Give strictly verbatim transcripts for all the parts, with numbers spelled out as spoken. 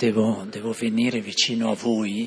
devo, devo venire vicino a voi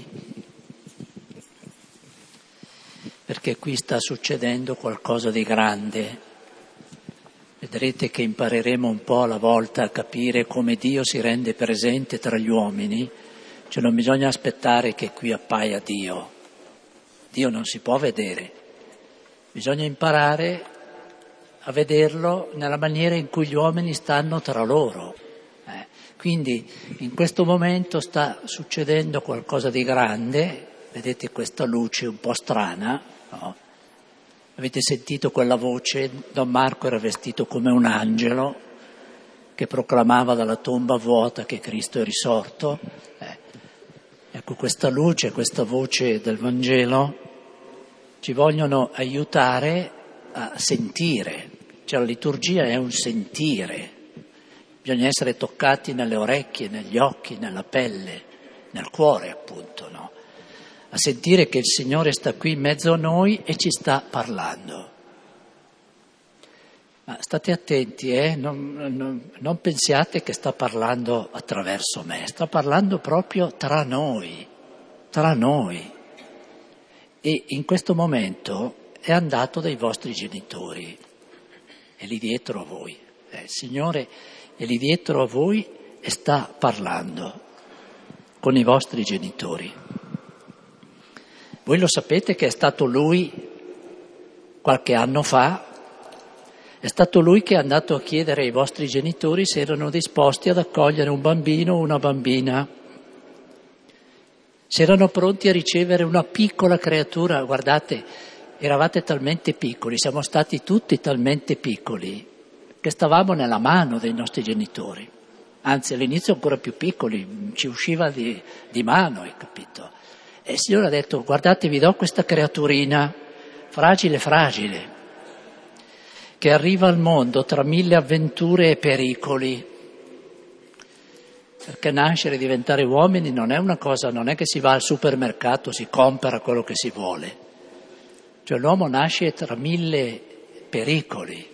perché qui sta succedendo qualcosa di grande. Vedrete che impareremo un po' alla volta a capire come Dio si rende presente tra gli uomini. Cioè non bisogna aspettare che qui appaia Dio. Dio non si può vedere. Bisogna imparare a vederlo nella maniera in cui gli uomini stanno tra loro. Eh, quindi in questo momento sta succedendo qualcosa di grande. Vedete questa luce un po' strana, no? Avete sentito quella voce? Don Marco era vestito come un angelo che proclamava dalla tomba vuota che Cristo è risorto. Eh, ecco, questa luce, questa voce del Vangelo ci vogliono aiutare a sentire. Cioè la liturgia è un sentire. Bisogna essere toccati nelle orecchie, negli occhi, nella pelle, nel cuore appunto, no? A sentire che il Signore sta qui in mezzo a noi e ci sta parlando. Ma state attenti, eh? non, non, non pensiate che sta parlando attraverso me, sta parlando proprio tra noi, tra noi. E in questo momento è andato dai vostri genitori, è lì dietro a voi. Eh, il Signore è lì dietro a voi e sta parlando con i vostri genitori. Voi lo sapete che è stato Lui, qualche anno fa, è stato Lui che è andato a chiedere ai vostri genitori se erano disposti ad accogliere un bambino o una bambina, se erano pronti a ricevere una piccola creatura. Guardate, eravate talmente piccoli, siamo stati tutti talmente piccoli, che stavamo nella mano dei nostri genitori. Anzi, all'inizio ancora più piccoli, ci usciva di, di mano, hai capito? E il Signore ha detto: guardate, vi do questa creaturina fragile, fragile, che arriva al mondo tra mille avventure e pericoli. Perché nascere e diventare uomini non è una cosa, non è che si va al supermercato, si compra quello che si vuole. Cioè l'uomo nasce tra mille pericoli.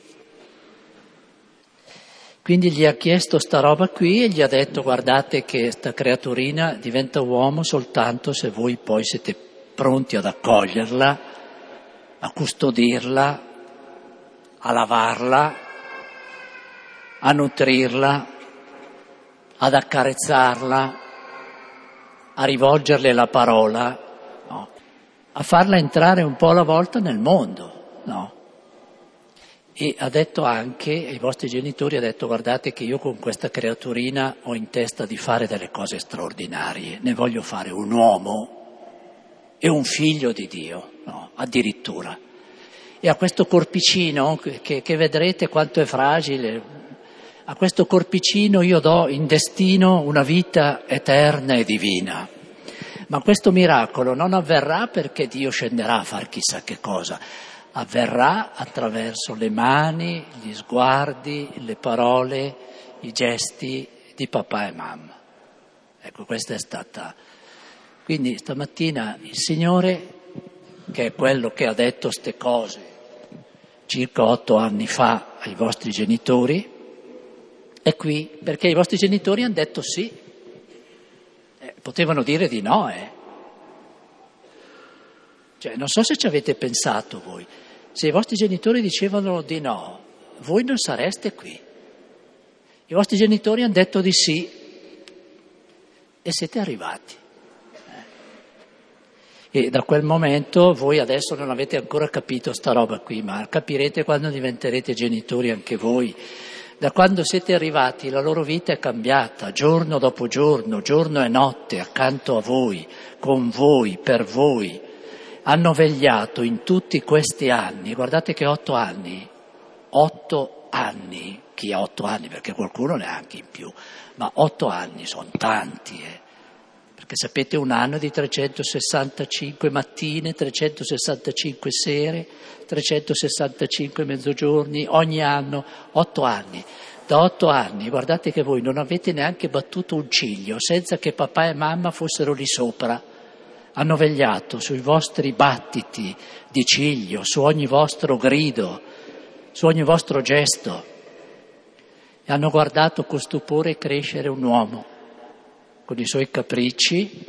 Quindi gli ha chiesto sta roba qui e gli ha detto: guardate che sta creaturina diventa uomo soltanto se voi poi siete pronti ad accoglierla, a custodirla, a lavarla, a nutrirla, ad accarezzarla, a rivolgerle la parola, no? A farla entrare un po' alla volta nel mondo, no? E ha detto anche ai vostri genitori, ha detto: guardate che io con questa creaturina ho in testa di fare delle cose straordinarie, ne voglio fare un uomo e un figlio di Dio, no? Addirittura. E a questo corpicino, che, che vedrete quanto è fragile, a questo corpicino io do in destino una vita eterna e divina. Ma questo miracolo non avverrà perché Dio scenderà a far chissà che cosa. Avverrà attraverso le mani, gli sguardi, le parole, i gesti di papà e mamma. Ecco, questa è stata. Quindi stamattina il Signore, che è quello che ha detto ste cose circa otto anni fa ai vostri genitori, è qui perché i vostri genitori hanno detto sì. Eh, potevano dire di no, eh. Cioè, non so se ci avete pensato voi. Se i vostri genitori dicevano di no, voi non sareste qui. I vostri genitori hanno detto di sì e siete arrivati. E da quel momento voi adesso non avete ancora capito sta roba qui, ma capirete quando diventerete genitori anche voi. Da quando siete arrivati la loro vita è cambiata, giorno dopo giorno, giorno e notte, accanto a voi, con voi, per voi. Hanno vegliato in tutti questi anni, guardate che otto anni, otto anni, chi ha otto anni, perché qualcuno ne ha anche in più, ma otto anni sono tanti, eh. Perché sapete, un anno è di trecentosessantacinque mattine, trecentosessantacinque sere, trecentosessantacinque mezzogiorni, ogni anno, otto anni. Da otto anni, guardate che voi non avete neanche battuto un ciglio senza che papà e mamma fossero lì sopra. Hanno vegliato sui vostri battiti di ciglio, su ogni vostro grido, su ogni vostro gesto, e hanno guardato con stupore crescere un uomo. con i suoi capricci,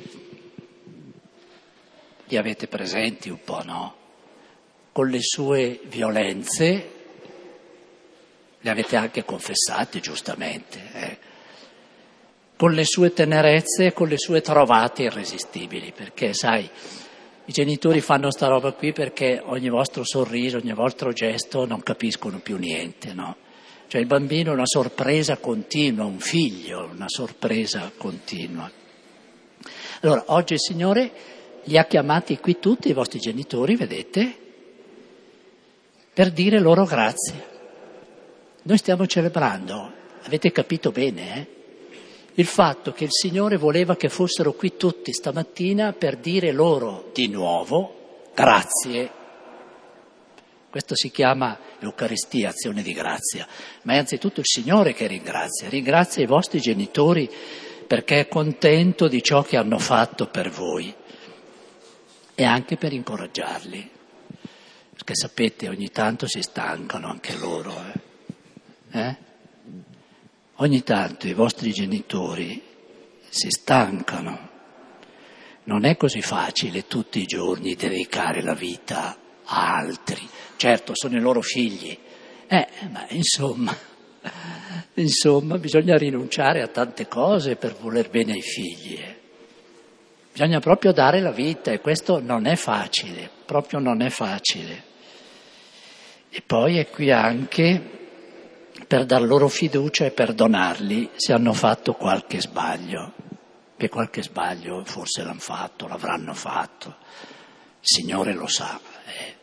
li avete presenti un po', no? Con le sue violenze, le avete anche confessate giustamente, eh? Con le sue tenerezze e con le sue trovate irresistibili, perché sai, i genitori fanno sta roba qui perché ogni vostro sorriso, ogni vostro gesto non capiscono più niente, no? Cioè il bambino è una sorpresa continua, un figlio, una sorpresa continua. Allora, oggi il Signore li ha chiamati qui tutti i vostri genitori, vedete, per dire loro grazie. Noi stiamo celebrando, avete capito bene, eh? Il fatto che il Signore voleva che fossero qui tutti stamattina per dire loro di nuovo grazie. Questo si chiama Eucaristia, azione di grazia, ma è anzitutto il Signore che ringrazia. Ringrazia i vostri genitori perché è contento di ciò che hanno fatto per voi e anche per incoraggiarli. Perché sapete, ogni tanto si stancano anche loro, eh? Eh? Ogni tanto i vostri genitori si stancano. Non è così facile tutti i giorni dedicare la vita a altri. Certo, sono i loro figli, eh, ma insomma, insomma, bisogna rinunciare a tante cose per voler bene ai figli. Eh. Bisogna proprio dare la vita e questo non è facile, proprio non è facile. E poi è qui anche per dar loro fiducia e perdonarli se hanno fatto qualche sbaglio, che qualche sbaglio forse l'hanno fatto, l'avranno fatto, il Signore lo sa. Eh.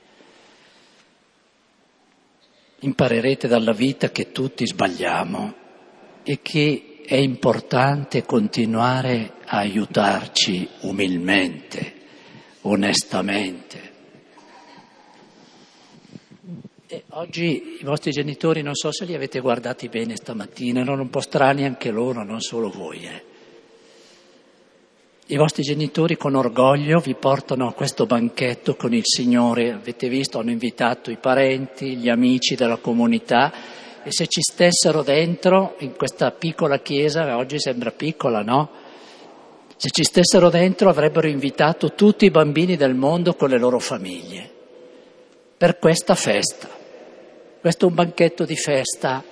Imparerete dalla vita che tutti sbagliamo e che è importante continuare a aiutarci umilmente, onestamente. E oggi i vostri genitori, non so se li avete guardati bene stamattina, erano un po' strani anche loro, non solo voi. Eh. I vostri genitori con orgoglio vi portano a questo banchetto con il Signore, avete visto, hanno invitato i parenti, gli amici della comunità e se ci stessero dentro in questa piccola chiesa, oggi sembra piccola, no? Se ci stessero dentro avrebbero invitato tutti i bambini del mondo con le loro famiglie per questa festa. Questo è un banchetto di festa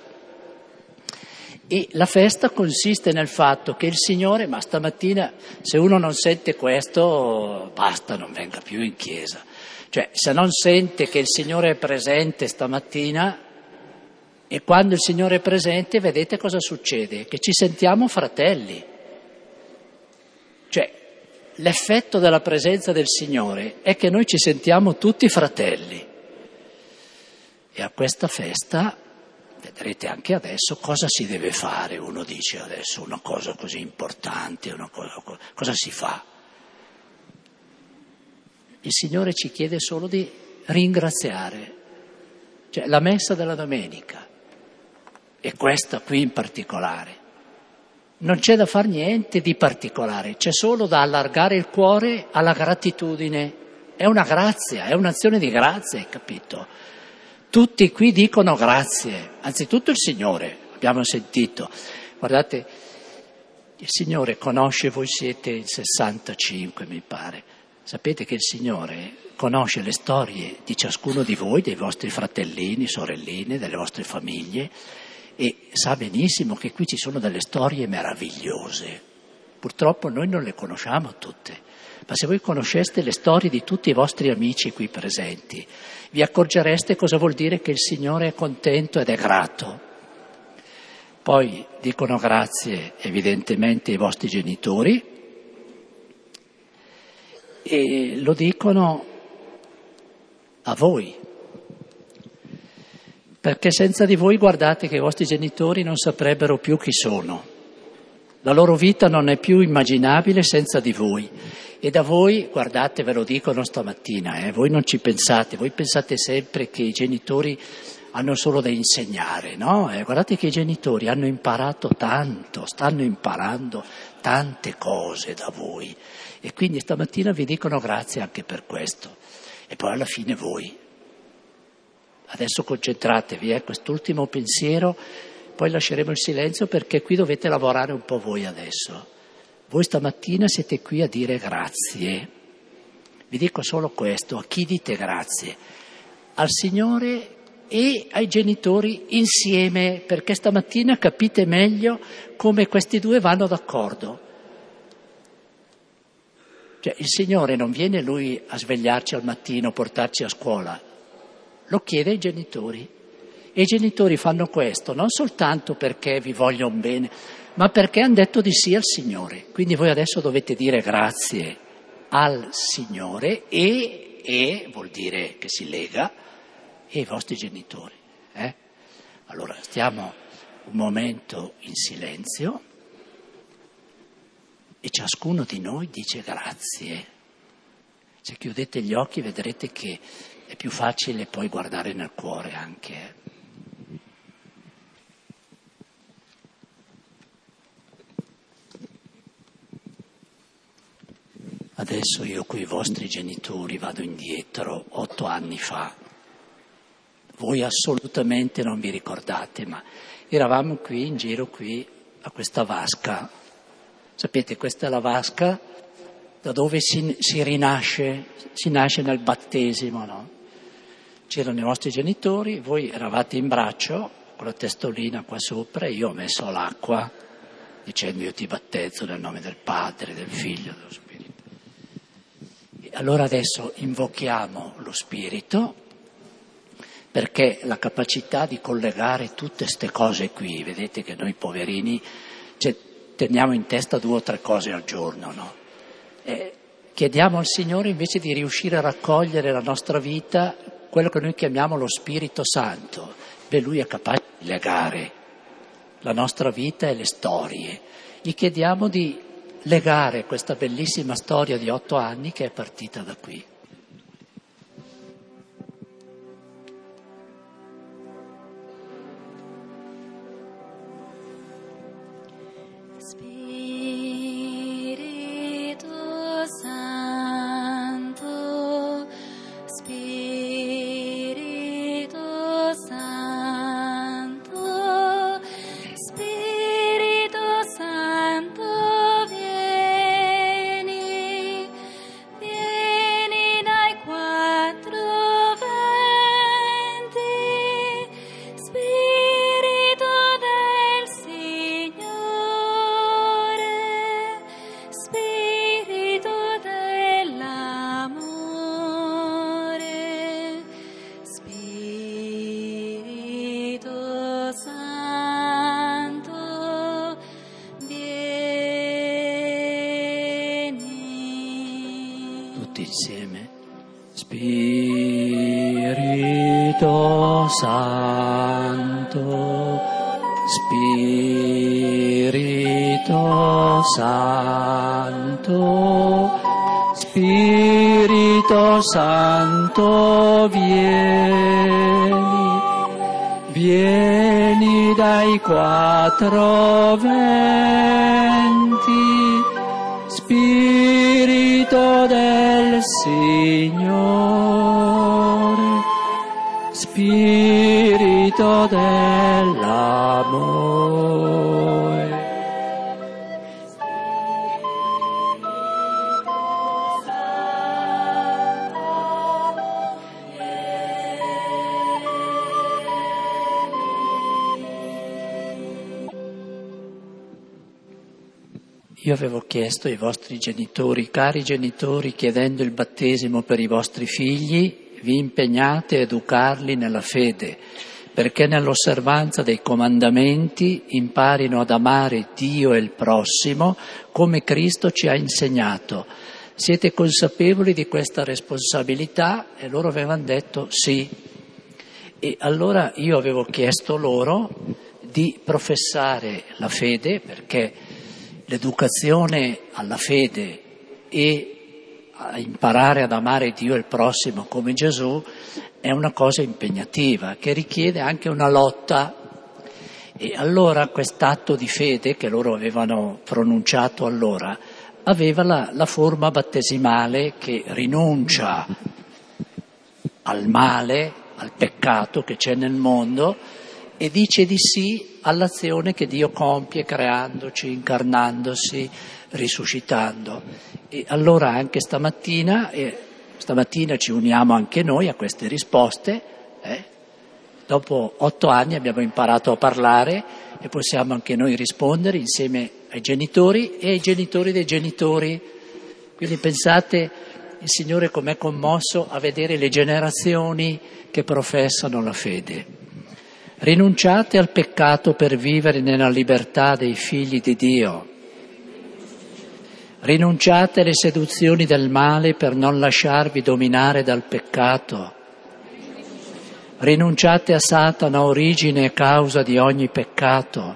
e la festa consiste nel fatto che il Signore, ma stamattina se uno non sente questo, basta, non venga più in chiesa. Cioè, se non sente che il Signore è presente stamattina e quando il Signore è presente, vedete cosa succede? Che ci sentiamo fratelli. Cioè, l'effetto della presenza del Signore è che noi ci sentiamo tutti fratelli. E a questa festa, vedrete anche adesso, cosa si deve fare? Uno dice adesso una cosa così importante, una cosa, cosa si fa? Il Signore ci chiede solo di ringraziare, cioè la messa della domenica, e questa qui in particolare. Non c'è da far niente di particolare, c'è solo da allargare il cuore alla gratitudine. È una grazia, è un'azione di grazia, hai capito? Tutti qui dicono grazie, anzitutto il Signore, abbiamo sentito. Guardate, il Signore conosce, voi siete in sessantacinque mi pare, sapete che il Signore conosce le storie di ciascuno di voi, dei vostri fratellini, sorelline, delle vostre famiglie e sa benissimo che qui ci sono delle storie meravigliose. Purtroppo noi non le conosciamo tutte. Ma se voi conosceste le storie di tutti i vostri amici qui presenti, vi accorgereste cosa vuol dire che il Signore è contento ed è grato. Poi dicono grazie evidentemente ai vostri genitori e lo dicono a voi, perché senza di voi guardate che i vostri genitori non saprebbero più chi sono. La loro vita non è più immaginabile senza di voi. E da voi, guardate, ve lo dicono stamattina, eh, voi non ci pensate, voi pensate sempre che i genitori hanno solo da insegnare, no? Eh, guardate che i genitori hanno imparato tanto, stanno imparando tante cose da voi e quindi stamattina vi dicono grazie anche per questo. E poi alla fine voi. Adesso concentratevi, eh, quest'ultimo pensiero, poi lasceremo il silenzio perché qui dovete lavorare un po' voi adesso. Voi stamattina siete qui a dire grazie. Vi dico solo questo, a chi dite grazie? Al Signore e ai genitori insieme, perché stamattina capite meglio come questi due vanno d'accordo. Cioè, il Signore non viene Lui a svegliarci al mattino, portarci a scuola, lo chiede ai genitori. E i genitori fanno questo non soltanto perché vi vogliono bene, ma perché hanno detto di sì al Signore. Quindi voi adesso dovete dire grazie al Signore e, e vuol dire che si lega, e ai vostri genitori. Eh? Allora stiamo un momento in silenzio e ciascuno di noi dice grazie. Se chiudete gli occhi vedrete che è più facile poi guardare nel cuore anche. Eh? Adesso io coi vostri genitori vado indietro otto anni fa. Voi assolutamente non vi ricordate, ma eravamo qui, in giro qui, a questa vasca. Sapete, questa è la vasca da dove si, si rinasce, si nasce nel battesimo, no? C'erano i vostri genitori, voi eravate in braccio, con la testolina qua sopra, e io ho messo l'acqua, dicendo io ti battezzo nel nome del Padre, del Figlio, dello Spirito. E allora adesso invochiamo lo Spirito, perché la capacità di collegare tutte ste cose qui, vedete che noi poverini cioè, teniamo in testa due o tre cose al giorno, no? E chiediamo al Signore invece di riuscire a raccogliere nella nostra vita quello che noi chiamiamo lo Spirito Santo. Beh, Lui è capace di legare la nostra vita e le storie. Gli chiediamo di legare questa bellissima storia di otto anni che è partita da qui. Insieme. Spirito Santo, Spirito Santo, Spirito Santo, vieni, vieni dai quattro venti. Spirito del Signore, Spirito dell'amore. Io avevo chiesto ai vostri genitori, cari genitori, chiedendo il battesimo per i vostri figli, vi impegnate a educarli nella fede, perché nell'osservanza dei comandamenti imparino ad amare Dio e il prossimo come Cristo ci ha insegnato. Siete consapevoli di questa responsabilità? E loro avevano detto sì. E allora io avevo chiesto loro di professare la fede, perché l'educazione alla fede e a imparare ad amare Dio e il prossimo come Gesù è una cosa impegnativa, che richiede anche una lotta. E allora quest'atto di fede che loro avevano pronunciato allora aveva la, la forma battesimale che rinuncia al male, al peccato che c'è nel mondo e dice di sì all'azione che Dio compie creandoci, incarnandosi, risuscitando. E allora anche stamattina, e stamattina ci uniamo anche noi a queste risposte, eh? Dopo otto anni abbiamo imparato a parlare e possiamo anche noi rispondere insieme ai genitori e ai genitori dei genitori. Quindi pensate il Signore com'è commosso a vedere le generazioni che professano la fede. Rinunciate al peccato per vivere nella libertà dei figli di Dio. Rinunciate alle seduzioni del male per non lasciarvi dominare dal peccato. Rinunciate a Satana, origine e causa di ogni peccato.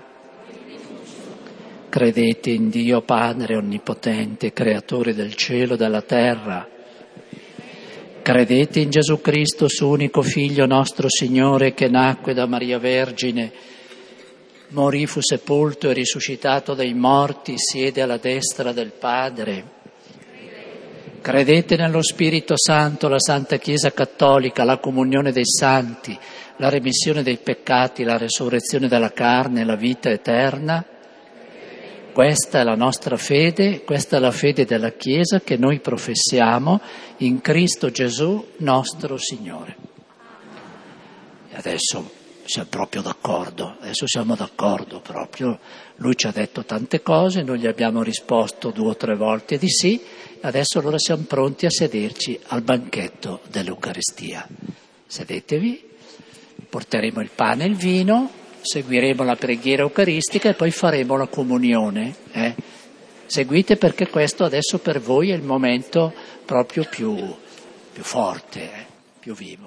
Credete in Dio Padre Onnipotente, Creatore del cielo e della terra. Credete in Gesù Cristo, suo unico Figlio, nostro Signore, che nacque da Maria Vergine, morì, fu sepolto e risuscitato dai morti, siede alla destra del Padre. Credete nello Spirito Santo, la Santa Chiesa Cattolica, la comunione dei santi, la remissione dei peccati, la resurrezione della carne e la vita eterna? Questa è la nostra fede, questa è la fede della Chiesa che noi professiamo in Cristo Gesù nostro Signore. E adesso siamo proprio d'accordo, adesso siamo d'accordo proprio. Lui ci ha detto tante cose, noi gli abbiamo risposto due o tre volte di sì, adesso allora siamo pronti a sederci al banchetto dell'Eucaristia. Sedetevi, porteremo il pane e il vino, seguiremo la preghiera eucaristica e poi faremo la comunione. Eh? Seguite, perché questo adesso per voi è il momento proprio più, più forte, eh? più vivo.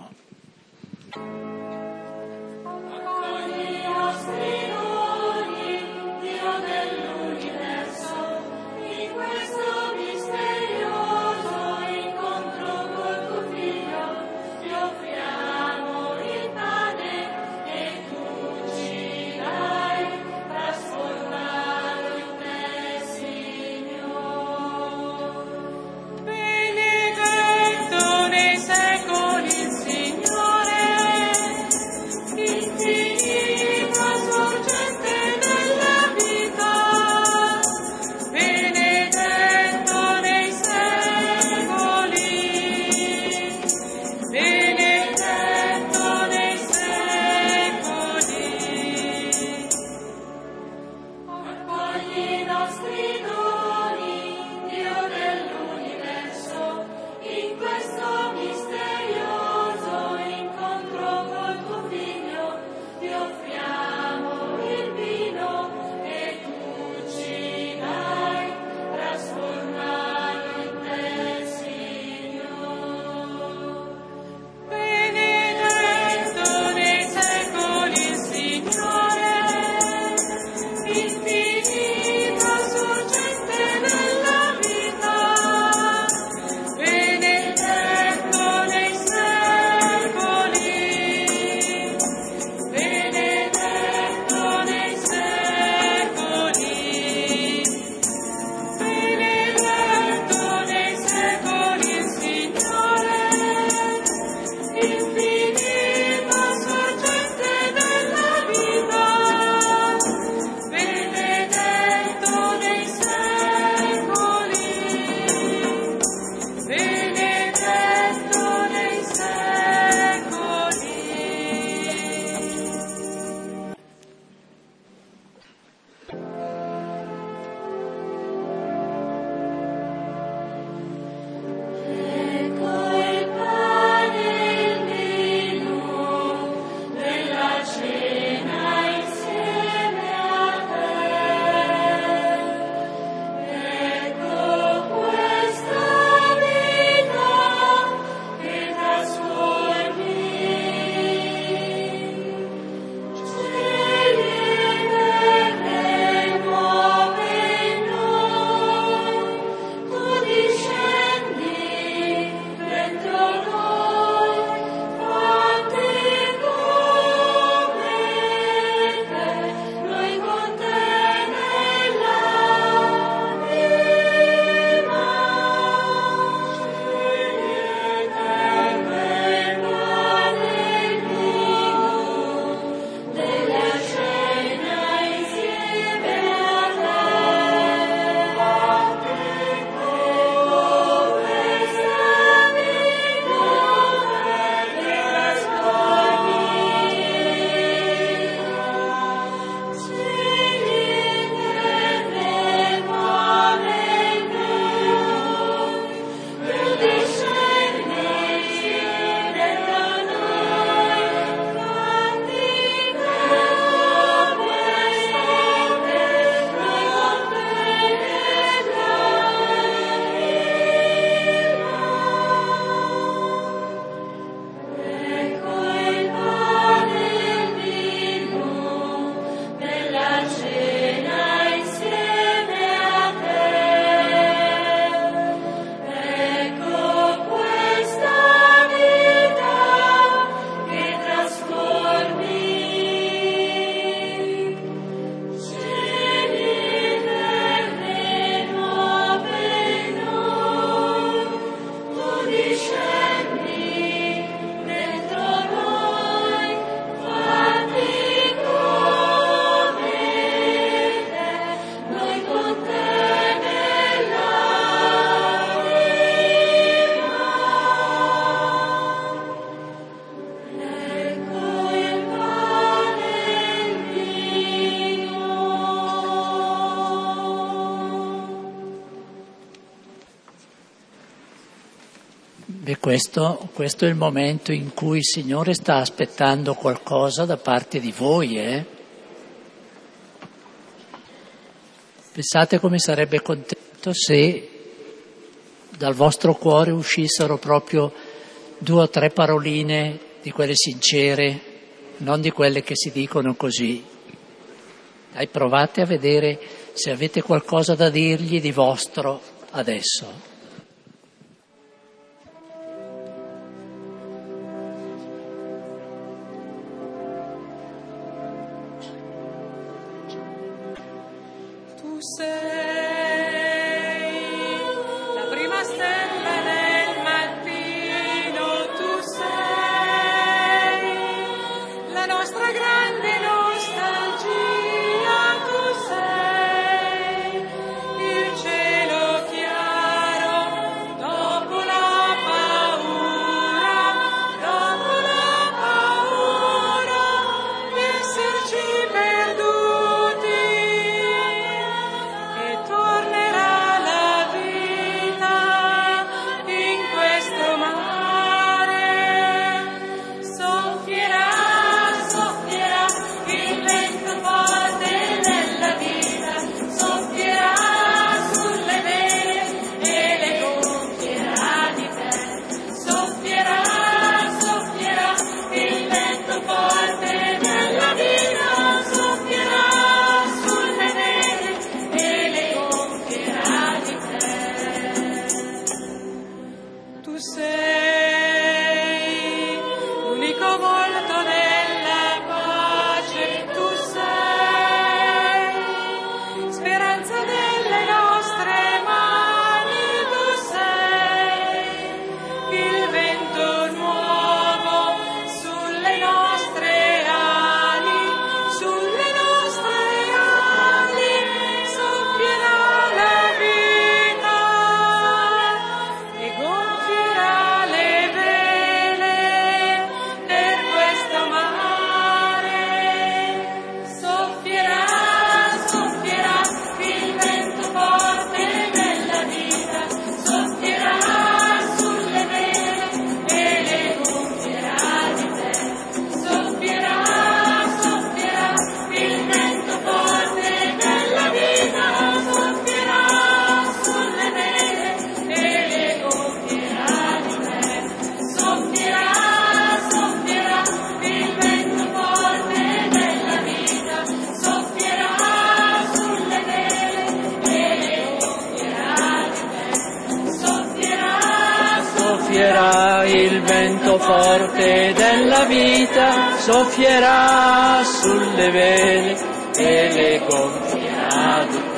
Benedetto nei secoli il Signore. Beh, questo, questo è il momento in cui il Signore sta aspettando qualcosa da parte di voi, eh? Pensate come sarebbe contento se dal vostro cuore uscissero proprio due o tre paroline di quelle sincere, non di quelle che si dicono così. Dai, provate a vedere se avete qualcosa da dirgli di vostro adesso. Tu sei la prima stella del mattino, tu sei la nostra grande nostalgia, tu sei il cielo chiaro dopo la paura, dopo la paura di esserci perduti. Tornerà la vita in questo mare, soffierà, soffierà il vento forte della vita, soffierà sulle vele e le gonfierà di te, soffierà, soffierà il vento forte della vita, soffierà sulle vele e le tu sei l'unico volto della pace, tu sei speranza delle nostre mani, tu sei il vento nuovo sulle nostre ali, sulle nostre ali soffierà la vita e gonfierà le vele per questo mare, soffierà, soffierà il vento forte della vita, soffierà sulle vele e le gonfierà di te, soffierà, soffierà il vento forte della vita, soffierà sulle vele e le gonfierà di te, soffierà, soffierà il vento forte della vita, soffierà sulle vele e le gonfierà di te, soffierà, Soffierà il vento forte della vita, soffierà sulle vele e le gonfierà di te.